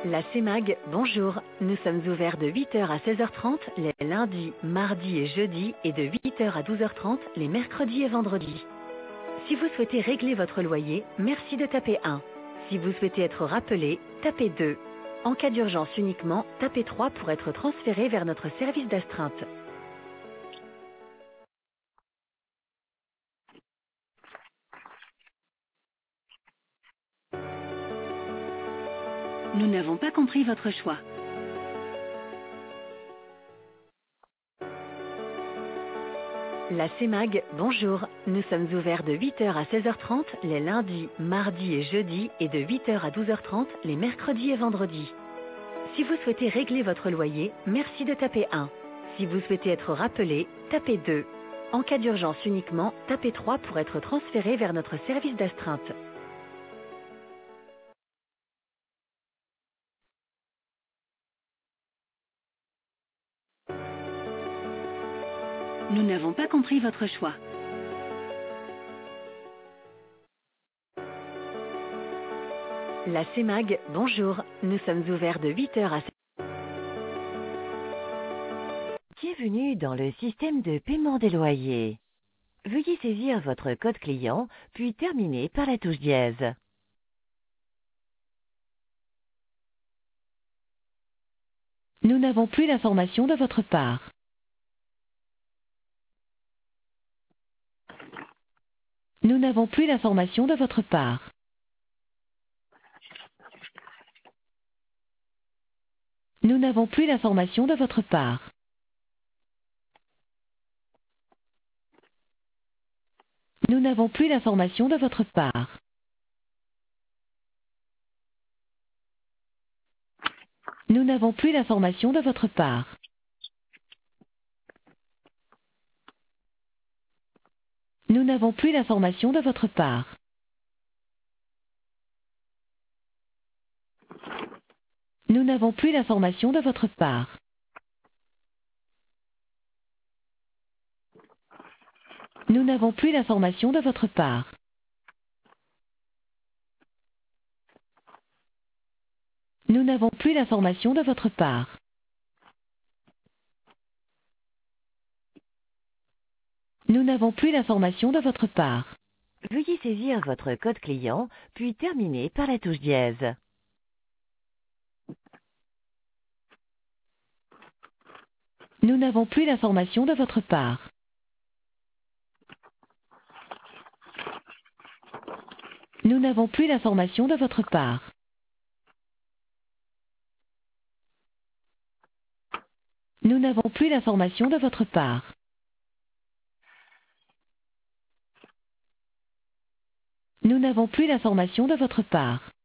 La CEMAG, bonjour. Nous sommes ouverts de 8 heures à 16h30 les lundis, mardis et jeudis et de 8 heures à 12h30 les mercredis et vendredis. Si vous souhaitez régler votre loyer, merci de taper 1. Si vous souhaitez être rappelé, tapez 2. En cas d'urgence uniquement, tapez 3 pour être transféré vers notre service d'astreinte. Nous n'avons pas compris votre choix. La CEMAG, bonjour. Nous sommes ouverts de 8 heures à 16h30 les lundis, mardis et jeudis et de 8 heures à 12h30 les mercredis et vendredis. Si vous souhaitez régler votre loyer, merci de taper 1. Si vous souhaitez être rappelé, tapez 2. En cas d'urgence uniquement, tapez 3 pour être transféré vers notre service d'astreinte. Nous n'avons pas compris votre choix. La CEMAG, bonjour. Nous sommes ouverts de 8 heures à... Bienvenue dans le système de paiement des loyers. Veuillez saisir votre code client, puis terminer par la touche dièse. Nous n'avons plus l'information de votre part. Nous n'avons plus l'information de votre part. Nous n'avons plus l'information de votre part. Nous n'avons plus l'information de votre part. Nous n'avons plus l'information de votre part. Nous n'avons plus l'information de votre part. Nous n'avons plus l'information de votre part. Nous n'avons plus l'information de votre part. Nous n'avons plus l'information de votre part. Nous n'avons plus l'information de votre part. Veuillez saisir votre code client, puis terminer par la touche dièse. Nous n'avons plus l'information de votre part. Nous n'avons plus l'information de votre part. Nous n'avons plus l'information de votre part. Nous n'avons plus l'information de votre part.